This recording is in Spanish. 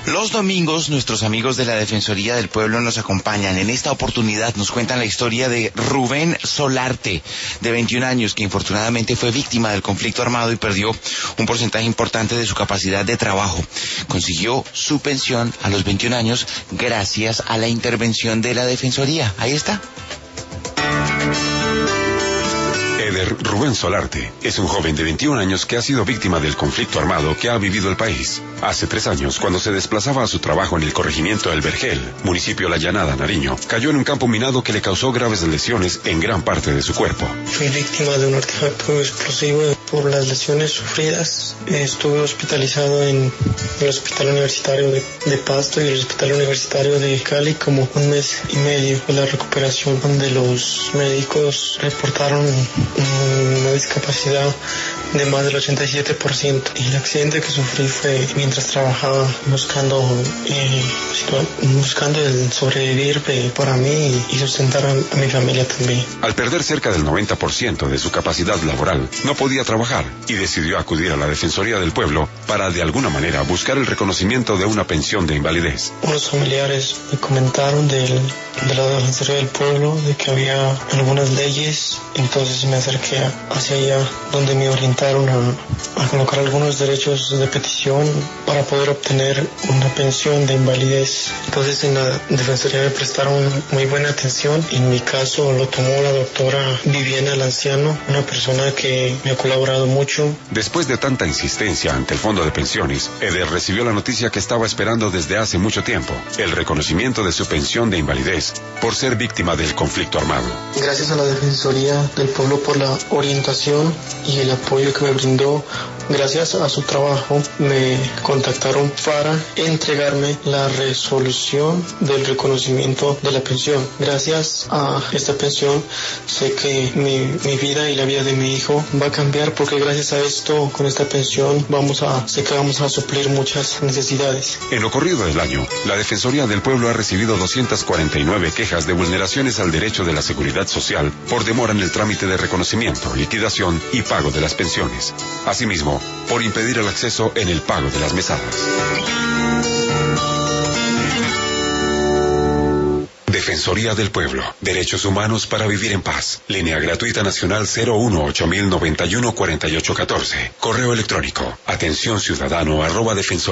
Los domingos nuestros amigos de la Defensoría del Pueblo nos acompañan. En esta oportunidad nos cuentan la historia de Rubén Solarte, de 21 años, que infortunadamente fue víctima del conflicto armado y perdió un porcentaje importante de su capacidad de trabajo. Consiguió su pensión a los 21 años gracias a la intervención de la Defensoría. Ahí está. Eder Rubén Solarte es un joven de 21 años que ha sido víctima del conflicto armado que ha vivido el país. Hace 3 años, cuando se desplazaba a su trabajo en el corregimiento El Vergel, municipio La Llanada, Nariño, cayó en un campo minado que le causó graves lesiones en gran parte de su cuerpo. Fui víctima de un artefacto explosivo por las lesiones sufridas. Estuve hospitalizado en el Hospital Universitario de Pasto y el Hospital Universitario de Cali como 1 mes y medio de la recuperación, donde los médicos reportaron una discapacidad de más del 87%. Y el accidente que sufrí fue mientras trabajaba buscando el sobrevivir para mí y sustentar a mi familia también. Al perder cerca del 90% de su capacidad laboral, no podía trabajar y decidió acudir a la Defensoría del Pueblo para de alguna manera buscar el reconocimiento de una pensión de invalidez. Unos familiares me comentaron de la Defensoría del Pueblo de que había algunas leyes, entonces me acerqué hacia allá, donde me orientaron a colocar algunos derechos de petición para poder obtener una pensión de invalidez. Entonces en la Defensoría me prestaron muy buena atención. En mi caso lo tomó la doctora Viviana Lanciano, una persona que me ha colaborado mucho. Después de tanta insistencia ante el Fondo de Pensiones, Eder recibió la noticia que estaba esperando desde hace mucho tiempo: el reconocimiento de su pensión de invalidez por ser víctima del conflicto armado. Gracias a la Defensoría del Pueblo por la orientación y el apoyo que me brindó. Gracias a su trabajo me contactaron para entregarme la resolución del reconocimiento de la pensión. Gracias a esta pensión sé que mi vida y la vida de mi hijo va a cambiar, porque gracias a esto, con esta pensión, sé que vamos a suplir muchas necesidades. En lo corrido del año, la Defensoría del Pueblo ha recibido 249 quejas de vulneraciones al derecho de la seguridad social por demora en el trámite de reconocimiento, liquidación y pago de las pensiones. Asimismo, por impedir el acceso en el pago de las mesadas. Defensoría del Pueblo. Derechos humanos para vivir en paz. Línea gratuita nacional 018 091 4814. Correo electrónico atencionciudadano@defensoría